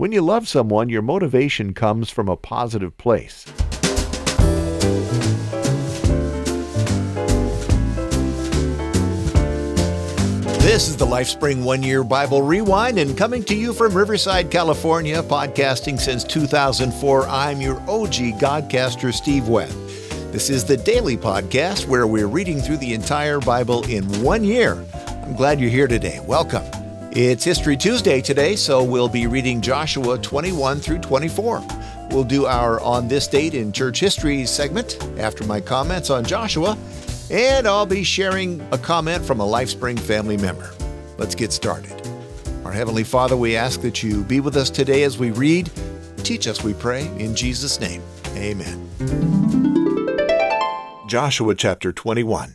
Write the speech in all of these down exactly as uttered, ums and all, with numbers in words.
When you love someone, your motivation comes from a positive place. This is the LifeSpring One Year Bible Rewind, and coming to you from Riverside, California, podcasting since two thousand four, I'm your O G Godcaster, Steve Webb. This is the daily podcast where we're reading through the entire Bible in one year. I'm glad you're here today. Welcome. It's History Tuesday today, so we'll be reading Joshua twenty-one through twenty-four. We'll do our On This Date in Church History segment after my comments on Joshua, and I'll be sharing a comment from a LifeSpring family member. Let's get started. Our Heavenly Father, we ask that you be with us today as we read. Teach us, we pray, in Jesus' name. Amen. Joshua chapter twenty-one.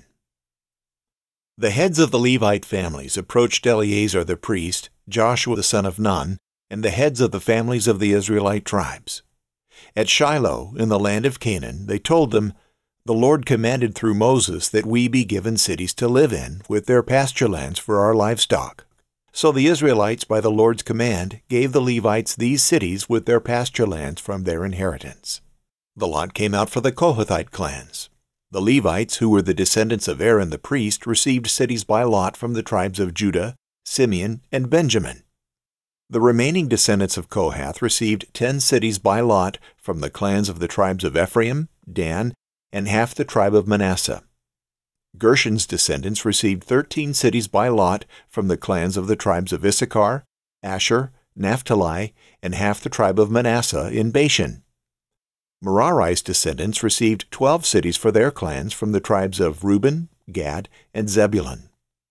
The heads of the Levite families approached Eleazar the priest, Joshua the son of Nun, and the heads of the families of the Israelite tribes. At Shiloh, in the land of Canaan, they told them, "The Lord commanded through Moses that we be given cities to live in, with their pasture lands for our livestock." So the Israelites, by the Lord's command, gave the Levites these cities with their pasture lands from their inheritance. The lot came out for the Kohathite clans. The Levites, who were the descendants of Aaron the priest, received cities by lot from the tribes of Judah, Simeon, and Benjamin. The remaining descendants of Kohath received ten cities by lot from the clans of the tribes of Ephraim, Dan, and half the tribe of Manasseh. Gershon's descendants received thirteen cities by lot from the clans of the tribes of Issachar, Asher, Naphtali, and half the tribe of Manasseh in Bashan. Merari's descendants received twelve cities for their clans from the tribes of Reuben, Gad, and Zebulun.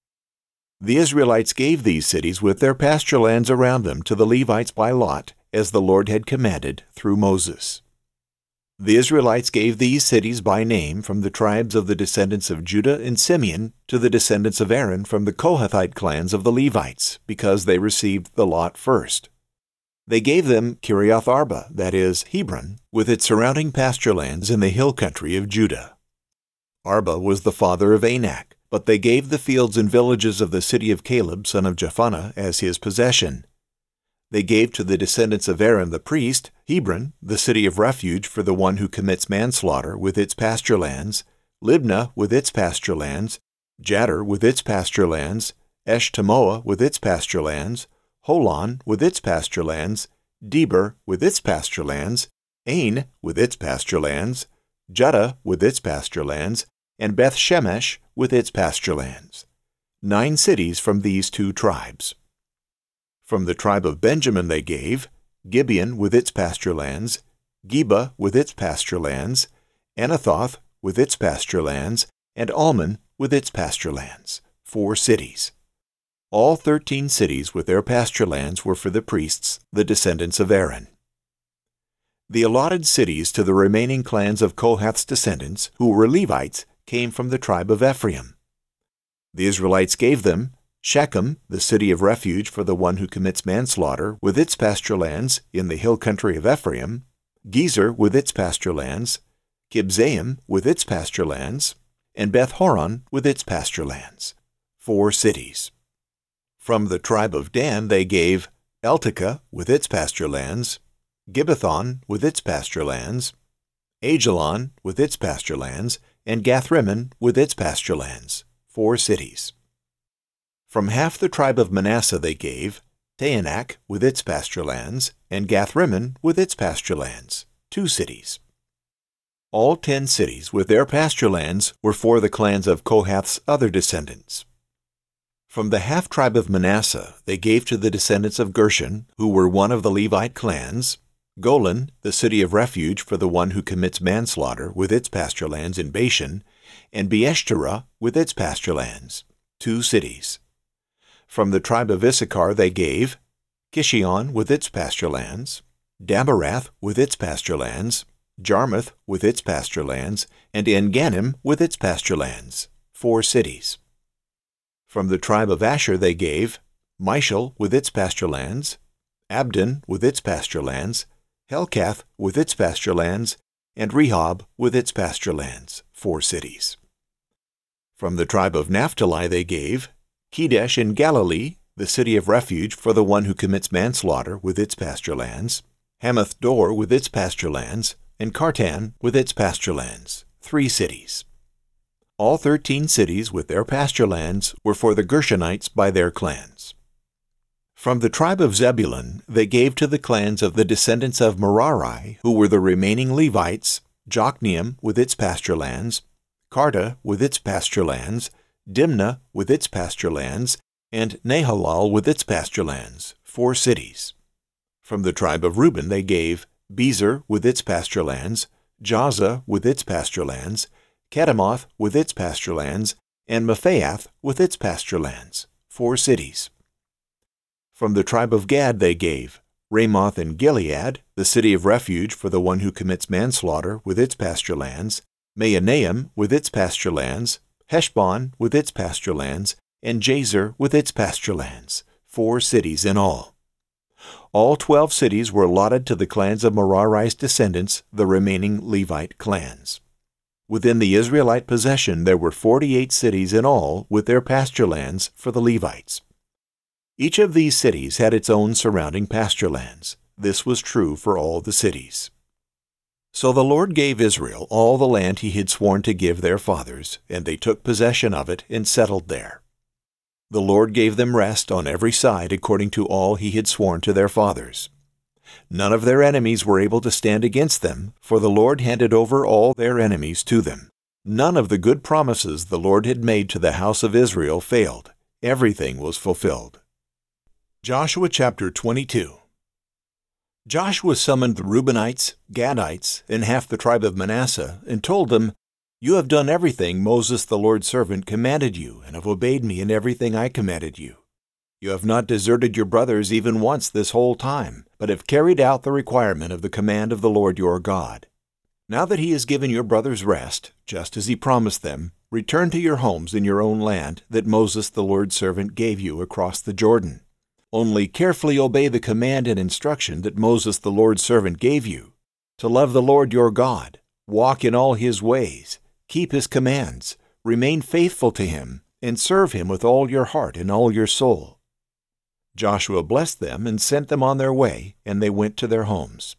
The Israelites gave these cities with their pasture lands around them to the Levites by lot, as the Lord had commanded through Moses. The Israelites gave these cities by name from the tribes of the descendants of Judah and Simeon to the descendants of Aaron from the Kohathite clans of the Levites, because they received the lot first. They gave them Kiriath Arba, that is, Hebron, with its surrounding pasture lands in the hill country of Judah. Arba was the father of Anak, but they gave the fields and villages of the city of Caleb, son of Jephunneh, as his possession. They gave to the descendants of Aaron the priest Hebron, the city of refuge for the one who commits manslaughter, with its pasture lands, Libnah with its pasture lands, Jattir with its pasture lands, Eshtemoa with its pasture lands, Holon with its pasture lands, Debir with its pasture lands, Ain with its pasture lands, Judah with its pasture lands, and Beth Shemesh with its pasture lands. Nine cities from these two tribes. From the tribe of Benjamin they gave Gibeon with its pasture lands, Geba with its pasture lands, Anathoth with its pasture lands, and Almon with its pasture lands, four cities. All thirteen cities with their pasture lands were for the priests, the descendants of Aaron. The allotted cities to the remaining clans of Kohath's descendants, who were Levites, came from the tribe of Ephraim. The Israelites gave them Shechem, the city of refuge for the one who commits manslaughter, with its pasture lands in the hill country of Ephraim, Gezer with its pasture lands, Kibzaim with its pasture lands, and Beth Horon with its pasture lands, four cities. From the tribe of Dan they gave Eltekeh with its pasture lands, Gibbethon with its pasture lands, Ajalon with its pasture lands, and Gathrimmon with its pasture lands, four cities. From half the tribe of Manasseh they gave Taanach with its pasture lands, and Gathrimmon with its pasture lands, two cities. All ten cities with their pasture lands were for the clans of Kohath's other descendants. From the half-tribe of Manasseh they gave to the descendants of Gershon, who were one of the Levite clans, Golan, the city of refuge for the one who commits manslaughter, with its pasture lands in Bashan, and Beeshterah with its pasture lands, two cities. From the tribe of Issachar they gave Kishion with its pasture lands, Daberath with its pasture lands, Jarmuth with its pasture lands, and En-gannim with its pasture lands, four cities. From the tribe of Asher they gave Mishal with its pasture lands, Abdon with its pasture lands, Helkath with its pasture lands, and Rehob with its pasture lands, four cities. From the tribe of Naphtali they gave Kedesh in Galilee, the city of refuge for the one who commits manslaughter with its pasture lands, Hamath Dor with its pasture lands, and Kartan with its pasture lands, three cities. All thirteen cities with their pasture lands were for the Gershonites by their clans. From the tribe of Zebulun they gave to the clans of the descendants of Merari, who were the remaining Levites, Jokneam with its pasture lands, Karta with its pasture lands, Dimnah with its pasture lands, and Nahalal with its pasture lands, four cities. From the tribe of Reuben they gave Bezer with its pasture lands, Jahzah with its pasture lands, Kedemoth with its pasture lands, and Mephaath with its pasture lands, four cities. From the tribe of Gad they gave Ramoth in Gilead, the city of refuge for the one who commits manslaughter with its pasture lands, Mahanaim with its pasture lands, Heshbon with its pasture lands, and Jazer with its pasture lands, four cities in all. All twelve cities were allotted to the clans of Merari's descendants, the remaining Levite clans. Within the Israelite possession there were forty-eight cities in all with their pasture lands for the Levites. Each of these cities had its own surrounding pasture lands. This was true for all the cities. So the Lord gave Israel all the land he had sworn to give their fathers, and they took possession of it and settled there. The Lord gave them rest on every side according to all he had sworn to their fathers. None of their enemies were able to stand against them, for the Lord handed over all their enemies to them. None of the good promises the Lord had made to the house of Israel failed. Everything was fulfilled. Joshua chapter twenty-two. Joshua summoned the Reubenites, Gadites, and half the tribe of Manasseh, and told them, "You have done everything Moses the Lord's servant commanded you, and have obeyed me in everything I commanded you. You have not deserted your brothers even once this whole time, but have carried out the requirement of the command of the Lord your God. Now that he has given your brothers rest, just as he promised them, return to your homes in your own land that Moses the Lord's servant gave you across the Jordan. Only carefully obey the command and instruction that Moses the Lord's servant gave you, to love the Lord your God, walk in all his ways, keep his commands, remain faithful to him, and serve him with all your heart and all your soul." Joshua blessed them and sent them on their way, and they went to their homes.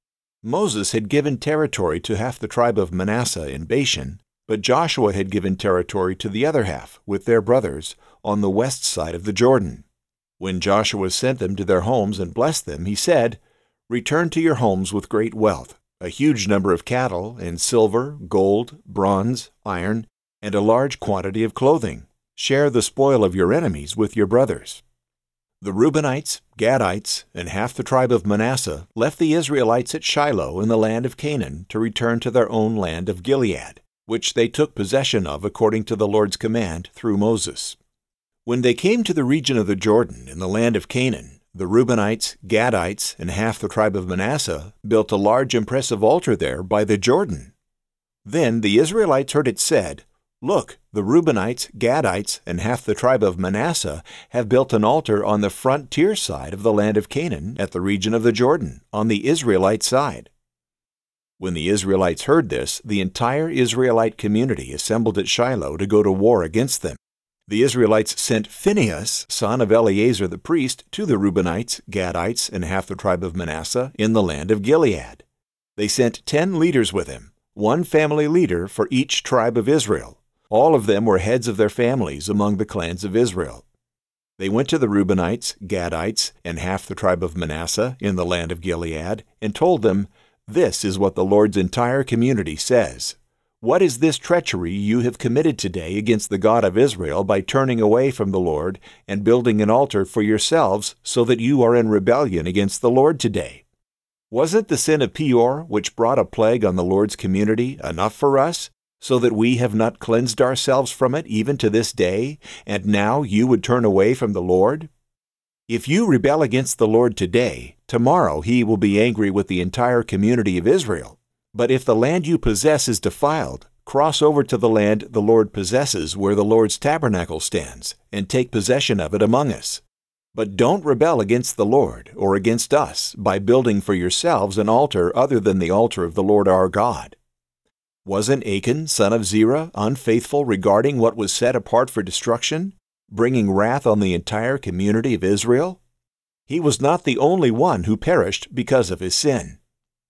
Moses had given territory to half the tribe of Manasseh in Bashan, but Joshua had given territory to the other half, with their brothers, on the west side of the Jordan. When Joshua sent them to their homes and blessed them, he said, "Return to your homes with great wealth, a huge number of cattle, and silver, gold, bronze, iron, and a large quantity of clothing. Share the spoil of your enemies with your brothers." The Reubenites, Gadites, and half the tribe of Manasseh left the Israelites at Shiloh in the land of Canaan to return to their own land of Gilead, which they took possession of according to the Lord's command through Moses. When they came to the region of the Jordan in the land of Canaan, the Reubenites, Gadites, and half the tribe of Manasseh built a large impressive altar there by the Jordan. Then the Israelites heard it said, "Look, the Reubenites, Gadites, and half the tribe of Manasseh have built an altar on the frontier side of the land of Canaan at the region of the Jordan, on the Israelite side." When the Israelites heard this, the entire Israelite community assembled at Shiloh to go to war against them. The Israelites sent Phinehas, son of Eleazar the priest, to the Reubenites, Gadites, and half the tribe of Manasseh in the land of Gilead. They sent ten leaders with him, one family leader for each tribe of Israel. All of them were heads of their families among the clans of Israel. They went to the Reubenites, Gadites, and half the tribe of Manasseh in the land of Gilead, and told them, "This is what the Lord's entire community says. What is this treachery you have committed today against the God of Israel by turning away from the Lord and building an altar for yourselves so that you are in rebellion against the Lord today? Wasn't the sin of Peor, which brought a plague on the Lord's community, enough for us, so that we have not cleansed ourselves from it even to this day, and now you would turn away from the Lord? If you rebel against the Lord today, tomorrow he will be angry with the entire community of Israel. But if the land you possess is defiled, cross over to the land the Lord possesses where the Lord's tabernacle stands, and take possession of it among us. But don't rebel against the Lord or against us by building for yourselves an altar other than the altar of the Lord our God. Wasn't Achan, son of Zerah, unfaithful regarding what was set apart for destruction? bringing wrath on the entire community of Israel? He was not the only one who perished because of his sin.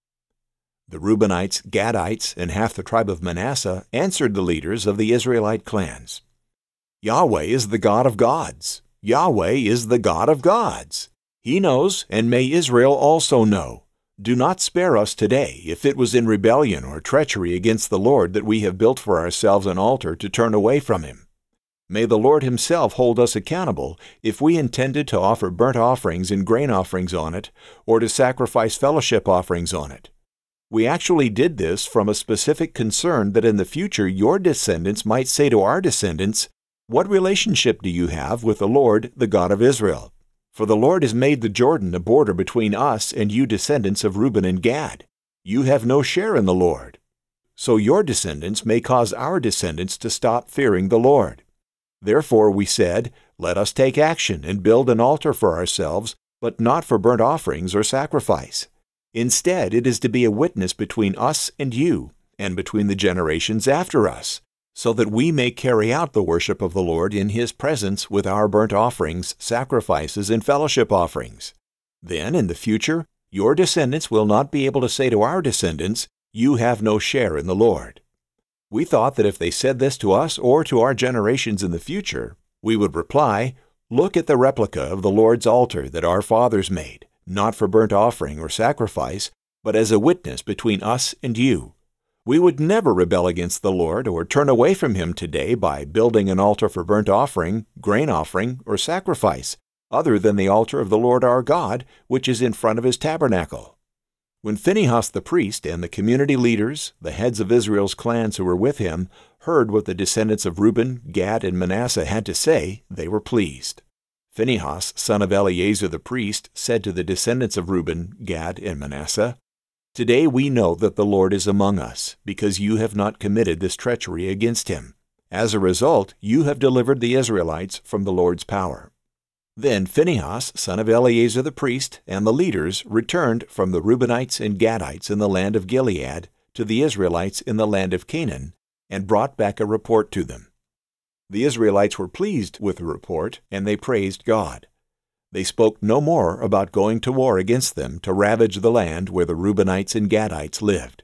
The Reubenites, Gadites, and half the tribe of Manasseh answered the leaders of the Israelite clans. Yahweh is the God of gods. Yahweh is the God of gods. He knows, and may Israel also know. Do not spare us today, if it was in rebellion or treachery against the Lord that we have built for ourselves an altar to turn away from Him. May the Lord Himself hold us accountable if we intended to offer burnt offerings and grain offerings on it, or to sacrifice fellowship offerings on it. We actually did this from a specific concern that in the future your descendants might say to our descendants, "What relationship do you have with the Lord, the God of Israel? For the Lord has made the Jordan a border between us and you descendants of Reuben and Gad. You have no share in the Lord." So your descendants may cause our descendants to stop fearing the Lord. Therefore we said, "Let us take action and build an altar for ourselves, but not for burnt offerings or sacrifice. Instead, it is to be a witness between us and you, and between the generations after us, so that we may carry out the worship of the Lord in His presence with our burnt offerings, sacrifices, and fellowship offerings. Then, in the future, your descendants will not be able to say to our descendants, 'You have no share in the Lord.'" We thought that if they said this to us or to our generations in the future, we would reply, "Look at the replica of the Lord's altar that our fathers made, not for burnt offering or sacrifice, but as a witness between us and you. We would never rebel against the Lord or turn away from Him today by building an altar for burnt offering, grain offering, or sacrifice, other than the altar of the Lord our God, which is in front of His tabernacle." When Phinehas the priest and the community leaders, the heads of Israel's clans who were with him, heard what the descendants of Reuben, Gad, and Manasseh had to say, they were pleased. Phinehas, son of Eleazar the priest, said to the descendants of Reuben, Gad, and Manasseh, "Today we know that the Lord is among us, because you have not committed this treachery against Him. As a result, you have delivered the Israelites from the Lord's power." Then Phinehas, son of Eleazar the priest, and the leaders returned from the Reubenites and Gadites in the land of Gilead to the Israelites in the land of Canaan, and brought back a report to them. The Israelites were pleased with the report, and they praised God. They spoke no more about going to war against them to ravage the land where the Reubenites and Gadites lived.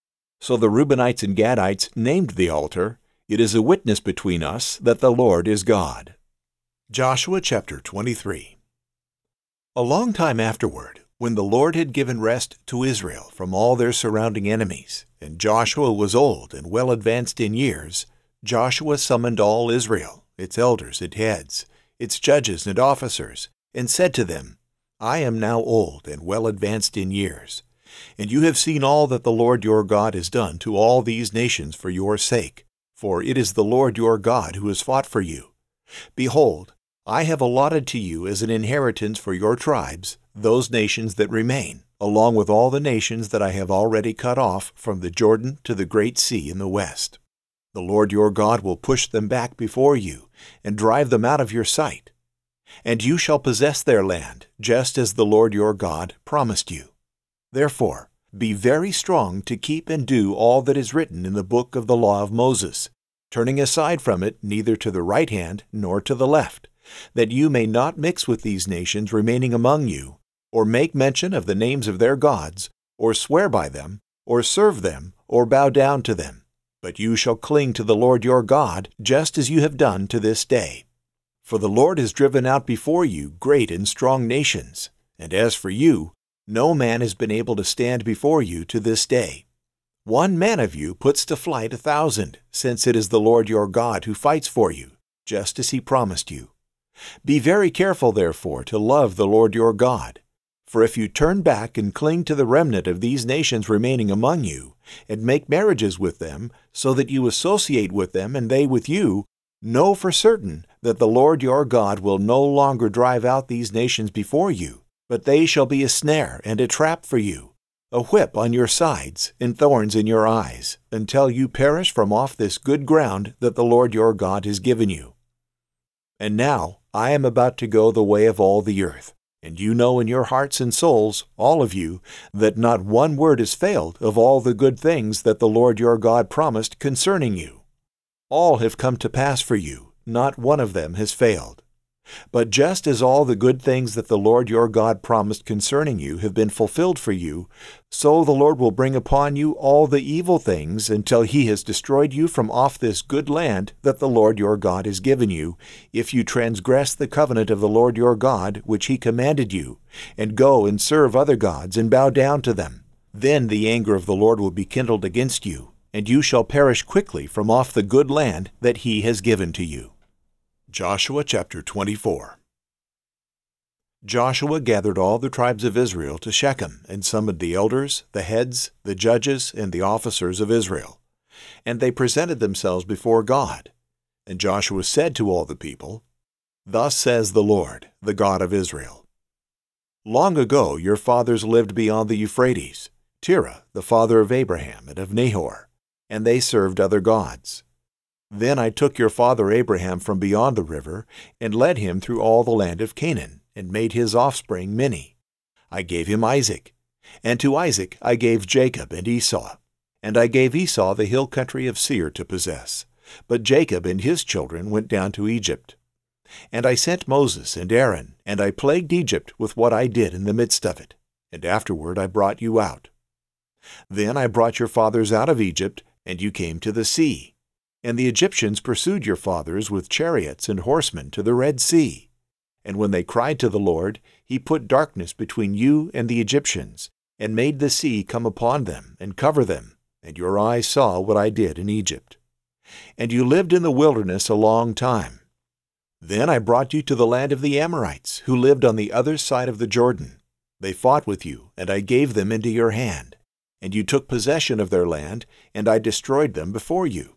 So the Reubenites and Gadites named the altar, "It is a witness between us that the Lord is God." Joshua chapter twenty-three. A long time afterward, when the Lord had given rest to Israel from all their surrounding enemies, and Joshua was old and well advanced in years, Joshua summoned all Israel, its elders and heads, its judges and officers, and said to them, "I am now old and well advanced in years, and you have seen all that the Lord your God has done to all these nations for your sake, for it is the Lord your God who has fought for you. Behold, I have allotted to you as an inheritance for your tribes those nations that remain, along with all the nations that I have already cut off from the Jordan to the great sea in the west. The Lord your God will push them back before you and drive them out of your sight. And you shall possess their land, just as the Lord your God promised you. Therefore, be very strong to keep and do all that is written in the book of the law of Moses, turning aside from it neither to the right hand nor to the left, that you may not mix with these nations remaining among you, or make mention of the names of their gods, or swear by them, or serve them, or bow down to them. But you shall cling to the Lord your God, just as you have done to this day. For the Lord has driven out before you great and strong nations, and as for you, no man has been able to stand before you to this day. One man of you puts to flight a thousand, since it is the Lord your God who fights for you, just as He promised you. Be very careful, therefore, to love the Lord your God. For if you turn back and cling to the remnant of these nations remaining among you, and make marriages with them, so that you associate with them and they with you, know for certain that the Lord your God will no longer drive out these nations before you, but they shall be a snare and a trap for you, a whip on your sides and thorns in your eyes, until you perish from off this good ground that the Lord your God has given you. And now I am about to go the way of all the earth. And you know in your hearts and souls, all of you, that not one word has failed of all the good things that the Lord your God promised concerning you. All have come to pass for you, not one of them has failed. But just as all the good things that the Lord your God promised concerning you have been fulfilled for you, so the Lord will bring upon you all the evil things until he has destroyed you from off this good land that the Lord your God has given you, if you transgress the covenant of the Lord your God, which he commanded you, and go and serve other gods and bow down to them. Then the anger of the Lord will be kindled against you, and you shall perish quickly from off the good land that he has given to you. Joshua chapter twenty-four. Joshua gathered all the tribes of Israel to Shechem, and summoned the elders, the heads, the judges, and the officers of Israel. And they presented themselves before God. And Joshua said to all the people, Thus says the Lord, the God of Israel, Long ago your fathers lived beyond the Euphrates, Terah, the father of Abraham and of Nahor, and they served other gods. Then I took your father Abraham from beyond the river, and led him through all the land of Canaan, and made his offspring many. I gave him Isaac, and to Isaac I gave Jacob and Esau. And I gave Esau the hill country of Seir to possess, but Jacob and his children went down to Egypt. And I sent Moses and Aaron, and I plagued Egypt with what I did in the midst of it, and afterward I brought you out. Then I brought your fathers out of Egypt, and you came to the sea. And the Egyptians pursued your fathers with chariots and horsemen to the Red Sea. And when they cried to the Lord, he put darkness between you and the Egyptians, and made the sea come upon them and cover them, and your eyes saw what I did in Egypt. And you lived in the wilderness a long time. Then I brought you to the land of the Amorites, who lived on the other side of the Jordan. They fought with you, and I gave them into your hand. And you took possession of their land, and I destroyed them before you.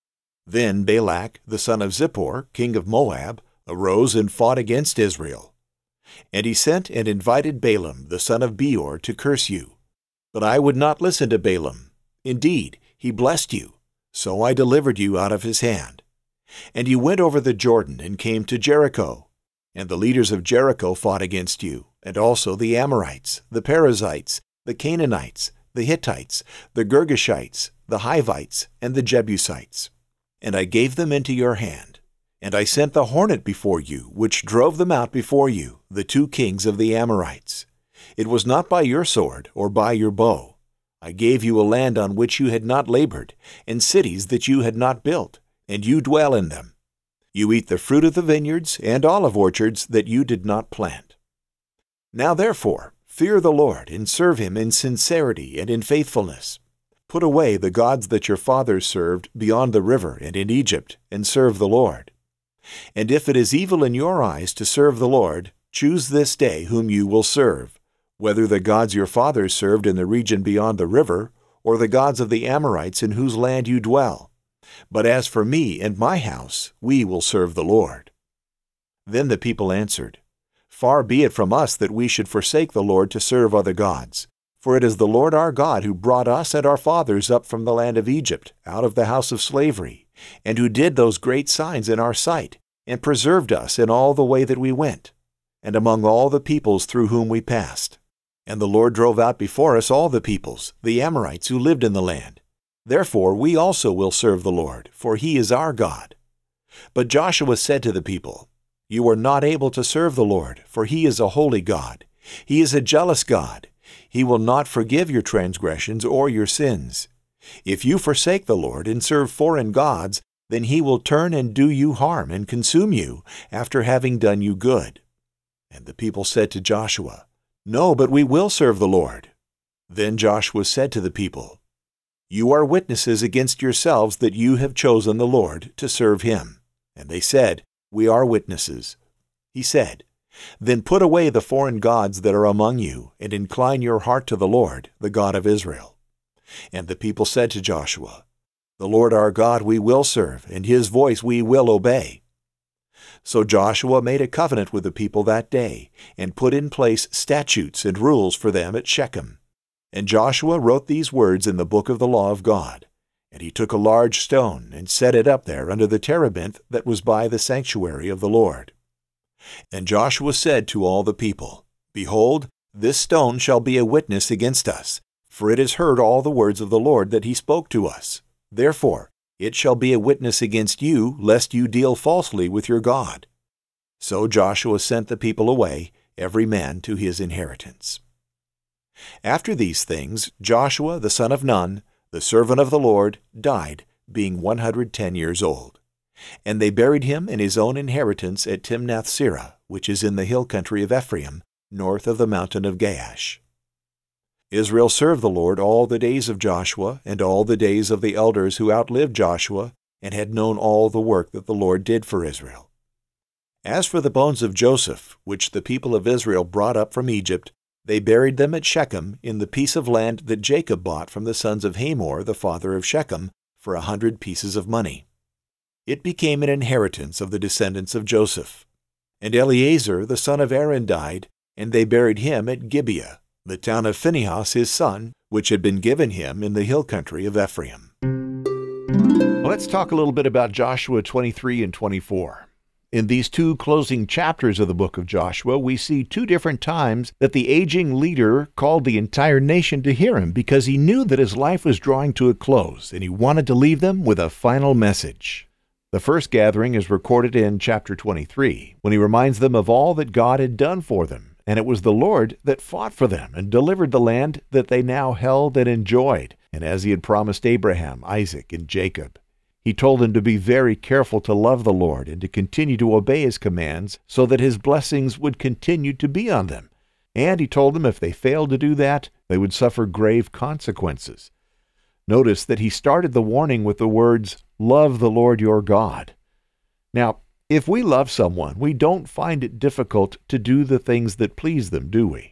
Then Balak, the son of Zippor, king of Moab, arose and fought against Israel. And he sent and invited Balaam, the son of Beor, to curse you. But I would not listen to Balaam. Indeed, he blessed you. So I delivered you out of his hand. And you went over the Jordan and came to Jericho. And the leaders of Jericho fought against you, and also the Amorites, the Perizzites, the Canaanites, the Hittites, the Girgashites, the Hivites, and the Jebusites. And I gave them into your hand. And I sent the hornet before you, which drove them out before you, the two kings of the Amorites. It was not by your sword or by your bow. I gave you a land on which you had not labored, and cities that you had not built, and you dwell in them. You eat the fruit of the vineyards and olive orchards that you did not plant. Now therefore, fear the Lord, and serve him in sincerity and in faithfulness. Put away the gods that your fathers served beyond the river and in Egypt, and serve the Lord. And if it is evil in your eyes to serve the Lord, choose this day whom you will serve, whether the gods your fathers served in the region beyond the river, or the gods of the Amorites in whose land you dwell. But as for me and my house, we will serve the Lord. Then the people answered, Far be it from us that we should forsake the Lord to serve other gods. For it is the Lord our God who brought us and our fathers up from the land of Egypt, out of the house of slavery, and who did those great signs in our sight, and preserved us in all the way that we went, and among all the peoples through whom we passed. And the Lord drove out before us all the peoples, the Amorites who lived in the land. Therefore we also will serve the Lord, for he is our God. But Joshua said to the people, You are not able to serve the Lord, for he is a holy God. He is a jealous God. He will not forgive your transgressions or your sins. If you forsake the Lord and serve foreign gods, then he will turn and do you harm and consume you after having done you good. And the people said to Joshua, No, but we will serve the Lord. Then Joshua said to the people, You are witnesses against yourselves that you have chosen the Lord to serve him. And they said, We are witnesses. He said, Then put away the foreign gods that are among you, and incline your heart to the Lord, the God of Israel. And the people said to Joshua, The Lord our God we will serve, and his voice we will obey. So Joshua made a covenant with the people that day, and put in place statutes and rules for them at Shechem. And Joshua wrote these words in the book of the law of God. And he took a large stone, and set it up there under the terebinth that was by the sanctuary of the Lord. And Joshua said to all the people, Behold, this stone shall be a witness against us, for it has heard all the words of the Lord that he spoke to us. Therefore, It shall be a witness against you, lest you deal falsely with your God. So Joshua sent the people away, every man to his inheritance. After these things, Joshua the son of Nun, the servant of the Lord, died, being one hundred ten years old. And they buried him in his own inheritance at Timnath-serah, which is in the hill country of Ephraim, north of the mountain of Gaash. Israel served the Lord all the days of Joshua, and all the days of the elders who outlived Joshua, and had known all the work that the Lord did for Israel. As for the bones of Joseph, which the people of Israel brought up from Egypt, they buried them at Shechem in the piece of land that Jacob bought from the sons of Hamor, the father of Shechem, for a hundred pieces of money. It became an inheritance of the descendants of Joseph. And Eleazar the son of Aaron died, and they buried him at Gibeah, the town of Phinehas his son, which had been given him in the hill country of Ephraim. Let's talk a little bit about Joshua twenty-three and twenty-four. In these two closing chapters of the book of Joshua, we see two different times that the aging leader called the entire nation to hear him because he knew that his life was drawing to a close, and he wanted to leave them with a final message. The first gathering is recorded in chapter twenty-three, when he reminds them of all that God had done for them, and it was the Lord that fought for them and delivered the land that they now held and enjoyed, and as he had promised Abraham, Isaac, and Jacob. He told them to be very careful to love the Lord and to continue to obey his commands so that his blessings would continue to be on them. And he told them if they failed to do that, they would suffer grave consequences. Notice that he started the warning with the words, "Love the Lord your God." Now, if we love someone, we don't find it difficult to do the things that please them, do we?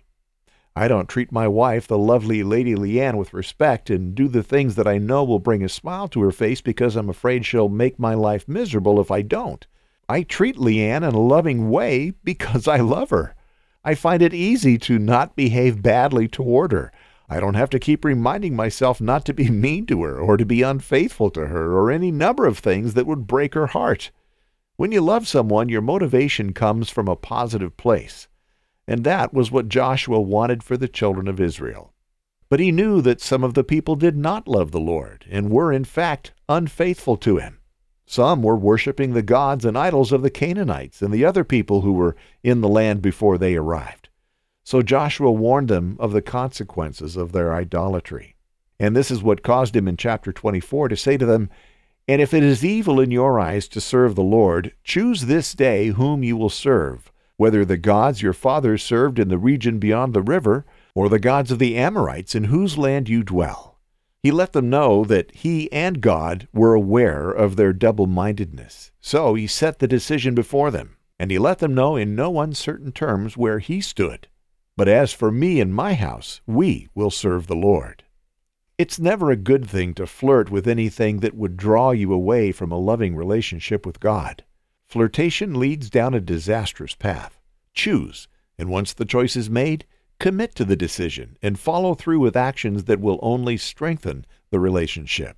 I don't treat my wife, the lovely Lady Leanne, with respect and do the things that I know will bring a smile to her face because I'm afraid she'll make my life miserable if I don't. I treat Leanne in a loving way because I love her. I find it easy to not behave badly toward her. I don't have to keep reminding myself not to be mean to her or to be unfaithful to her or any number of things that would break her heart. When you love someone, your motivation comes from a positive place. And that was what Joshua wanted for the children of Israel. But he knew that some of the people did not love the Lord and were, in fact, unfaithful to him. Some were worshiping the gods and idols of the Canaanites and the other people who were in the land before they arrived. So Joshua warned them of the consequences of their idolatry. And this is what caused him in chapter twenty-four to say to them, "And if it is evil in your eyes to serve the Lord, choose this day whom you will serve, whether the gods your fathers served in the region beyond the river, or the gods of the Amorites in whose land you dwell." He let them know that he and God were aware of their double-mindedness. So he set the decision before them, and he let them know in no uncertain terms where he stood. "But as for me and my house, we will serve the Lord." It's never a good thing to flirt with anything that would draw you away from a loving relationship with God. Flirtation leads down a disastrous path. Choose, and once the choice is made, commit to the decision and follow through with actions that will only strengthen the relationship.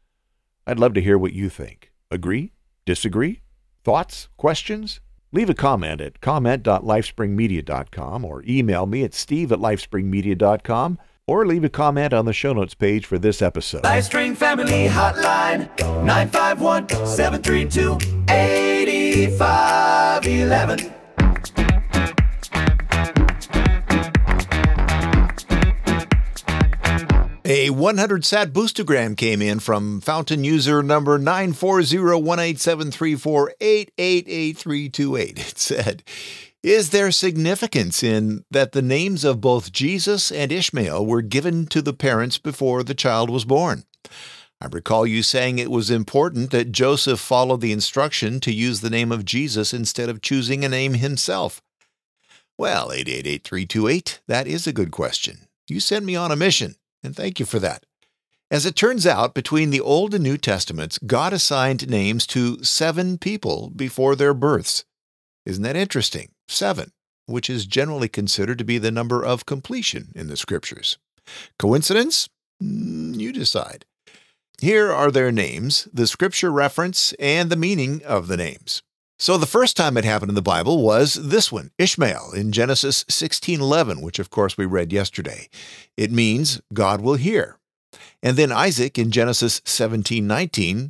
I'd love to hear what you think. Agree? Disagree? Thoughts? Questions? Leave a comment at comment dot lifespringmedia dot com or email me at steve at lifespringmedia dot com or leave a comment on the show notes page for this episode. LifeSpring Family Hotline, nine five one, seven three two, eight five one one. A one hundred sat boostogram came in from fountain user number nine four zero one eight seven three four eight eight eight three two eight. It said, "Is there significance in that the names of both Jesus and Ishmael were given to the parents before the child was born? I recall you saying it was important that Joseph follow the instruction to use the name of Jesus instead of choosing a name himself." Well, eight eight eight three two eight, that is a good question. You sent me on a mission, and thank you for that. As it turns out, between the Old and New Testaments, God assigned names to seven people before their births. Isn't that interesting? Seven, which is generally considered to be the number of completion in the Scriptures. Coincidence? Mm, you decide. Here are their names, the Scripture reference, and the meaning of the names. So the first time it happened in the Bible was this one, Ishmael, in Genesis sixteen eleven, which of course we read yesterday. It means God will hear. And then Isaac in Genesis seventeen nineteen,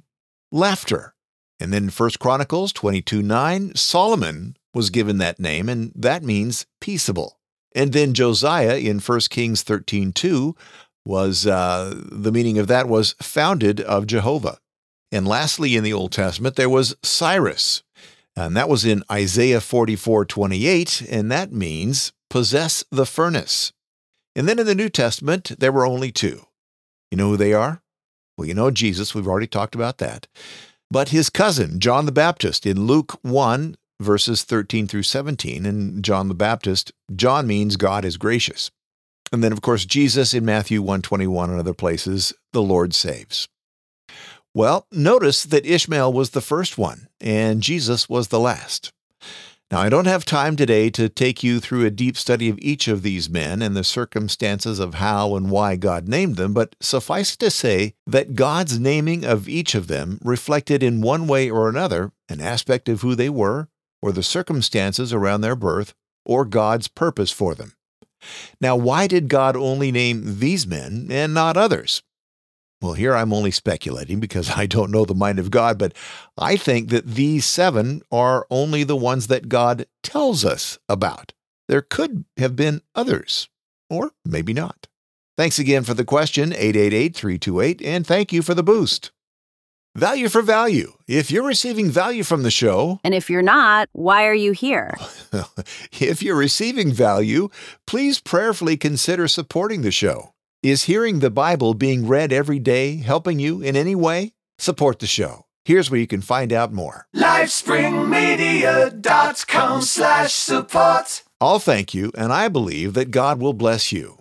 laughter. And then First Chronicles twenty-two nine, Solomon was given that name, and that means peaceable. And then Josiah in First Kings thirteen two was, uh, the meaning of that was founded of Jehovah. And lastly, in the Old Testament, there was Cyrus, and that was in Isaiah forty-four twenty-eight, and that means possess the furnace. And then in the New Testament, there were only two. You know who they are? Well, you know Jesus. We've already talked about that. But his cousin, John the Baptist, in Luke one, verses thirteen through seventeen, and John the Baptist, John means God is gracious. And then, of course, Jesus in Matthew one twenty-one and other places, the Lord saves. Well, notice that Ishmael was the first one, and Jesus was the last. Now, I don't have time today to take you through a deep study of each of these men and the circumstances of how and why God named them, but suffice it to say that God's naming of each of them reflected in one way or another an aspect of who they were, or the circumstances around their birth, or God's purpose for them. Now, why did God only name these men and not others? Well, here I'm only speculating because I don't know the mind of God, but I think that these seven are only the ones that God tells us about. There could have been others, or maybe not. Thanks again for the question, eight eight eight, three two eight, and thank you for the boost. Value for value. If you're receiving value from the show, And if you're not, why are you here? if you're receiving value, please prayerfully consider supporting the show. Is hearing the Bible being read every day helping you in any way? Support the show. Here's where you can find out more. lifespringmedia.com slash support. I'll thank you, and I believe that God will bless you.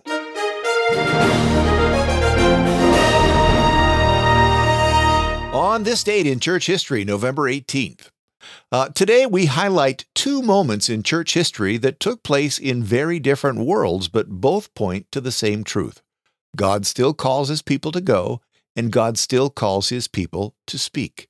On this date in church history, November eighteenth. Uh, today we highlight two moments in church history that took place in very different worlds, but both point to the same truth. God still calls his people to go, and God still calls his people to speak.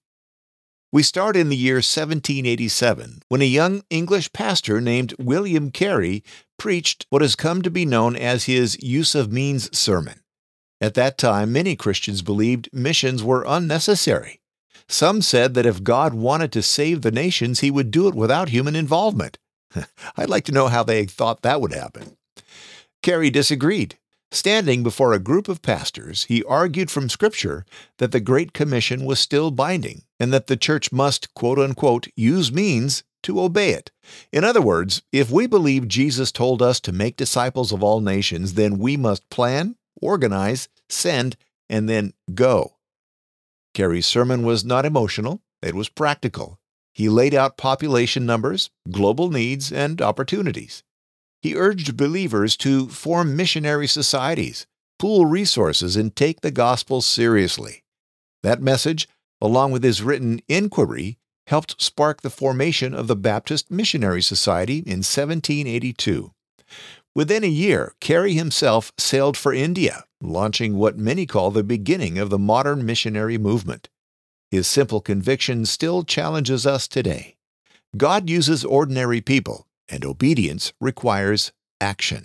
We start in the year seventeen eighty-seven, when a young English pastor named William Carey preached what has come to be known as his use of means sermon. At that time, many Christians believed missions were unnecessary. Some said that if God wanted to save the nations, he would do it without human involvement. I'd like to know how they thought that would happen. Carey disagreed. Standing before a group of pastors, he argued from Scripture that the Great Commission was still binding and that the church must, quote-unquote, use means to obey it. In other words, if we believe Jesus told us to make disciples of all nations, then we must plan, organize, send, and then go. Carey's sermon was not emotional, it was practical. He laid out population numbers, global needs, and opportunities. He urged believers to form missionary societies, pool resources, and take the gospel seriously. That message, along with his written inquiry, helped spark the formation of the Baptist Missionary Society in seventeen eighty-two. Within a year, Carey himself sailed for India, launching what many call the beginning of the modern missionary movement. His simple conviction still challenges us today. God uses ordinary people, and obedience requires action.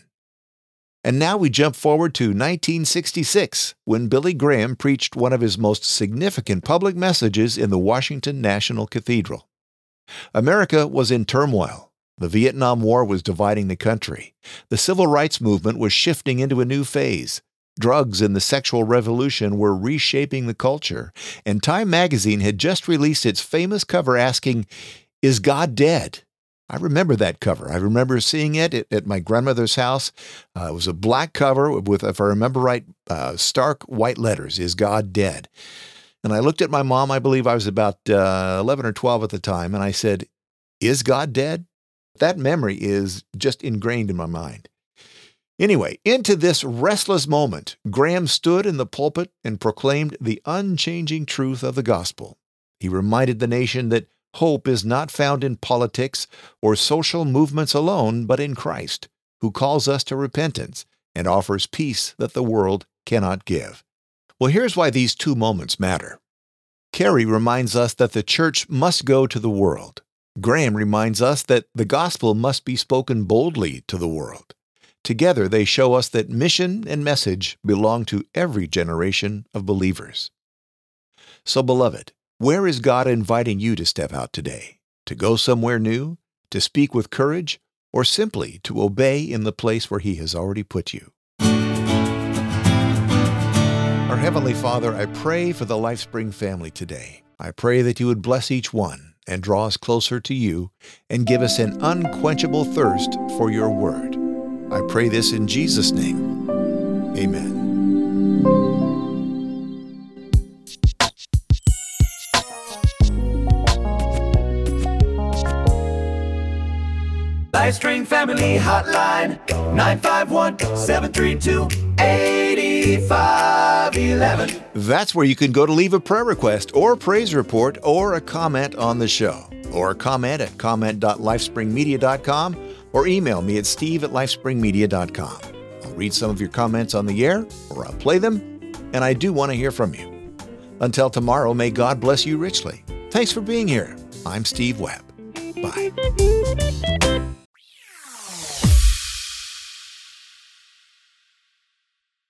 And now we jump forward to nineteen sixty-six, when Billy Graham preached one of his most significant public messages in the Washington National Cathedral. America was in turmoil. The Vietnam War was dividing the country. The civil rights movement was shifting into a new phase. Drugs and the sexual revolution were reshaping the culture, and Time magazine had just released its famous cover asking, "Is God dead?" I remember that cover. I remember seeing it at, at my grandmother's house. Uh, it was a black cover with, if I remember right, uh, stark white letters, "Is God dead?" And I looked at my mom, I believe I was about uh, eleven or twelve at the time, and I said, "Is God dead?" That memory is just ingrained in my mind. Anyway, into this restless moment, Graham stood in the pulpit and proclaimed the unchanging truth of the gospel. He reminded the nation that hope is not found in politics or social movements alone, but in Christ, who calls us to repentance and offers peace that the world cannot give. Well, here's why these two moments matter. Carey reminds us that the church must go to the world. Graham reminds us that the gospel must be spoken boldly to the world. Together, they show us that mission and message belong to every generation of believers. So, beloved, Where is God inviting you to step out today? To go somewhere new? To speak with courage? Or simply to obey in the place where He has already put you? Our Heavenly Father, I pray for the LifeSpring family today. I pray that You would bless each one and draw us closer to You and give us an unquenchable thirst for Your Word. I pray this in Jesus' name. Amen. LifeSpring Family Hotline, nine five one, seven three two, eight five one one. That's where you can go to leave a prayer request or praise report or a comment on the show. Or comment at comment dot lifespring media dot com or email me at steve at lifespring media dot com. I'll read some of your comments on the air or I'll play them, and I do want to hear from you. Until tomorrow, may God bless you richly. Thanks for being here. I'm Steve Webb. Bye.